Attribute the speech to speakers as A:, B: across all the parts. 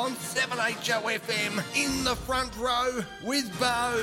A: on 7HOFM in the front row with Bo.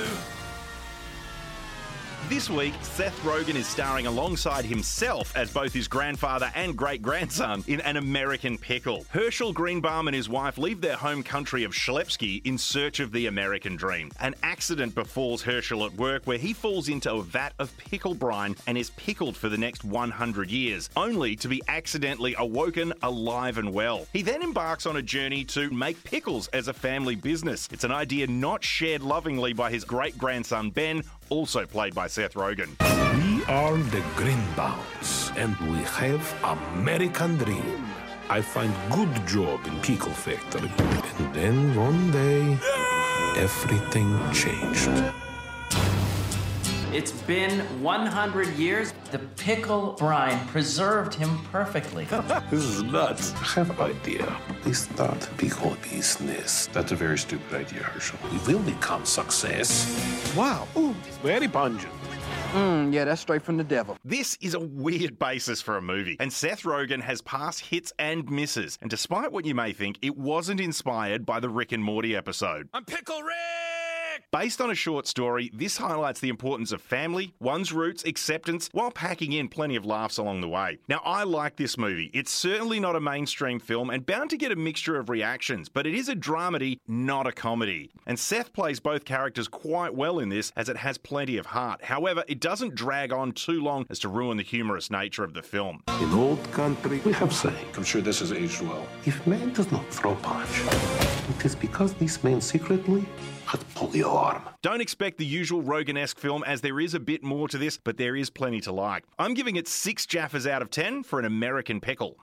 B: This week, Seth Rogen is starring alongside himself as both his grandfather and great-grandson in An American Pickle. Herschel Greenbaum and his wife leave their home country of Schlepski in search of the American dream. An accident befalls Herschel at work where he falls into a vat of pickle brine and is pickled for the next 100 years, only to be accidentally awoken alive and well. He then embarks on a journey to make pickles as a family business. It's an idea not shared lovingly by his great-grandson Ben, also played by Seth Rogen.
C: We are the Greenbaums, and we have American dream. I find good job in pickle factory. And then one day, everything changed.
D: It's been 100 years. The pickle brine preserved him perfectly.
C: This is nuts. I have an idea. We start pickle business.
E: That's a very stupid idea, Herschel.
C: We will become success.
E: Wow.
C: Ooh, very pungent.
F: Yeah, that's straight from the devil.
B: This is a weird basis for a movie, and Seth Rogen has past hits and misses. And despite what you may think, it wasn't inspired by the Rick and Morty episode.
A: I'm Pickle Rick!
B: Based on a short story, this highlights the importance of family, one's roots, acceptance, while packing in plenty of laughs along the way. Now, I like this movie. It's certainly not a mainstream film and bound to get a mixture of reactions, but it is a dramedy, not a comedy. And Seth plays both characters quite well in this, as it has plenty of heart. However, it doesn't drag on too long as to ruin the humorous nature of the film.
C: In old country, we have saying,
E: I'm sure this has aged well.
C: if man does not throw punch, it is because this man secretly had pulled the alarm.
B: Don't expect the usual Rogen-esque film, as there is a bit more to this, but there is plenty to like. I'm giving it 6 Jaffas out of 10 for An American Pickle.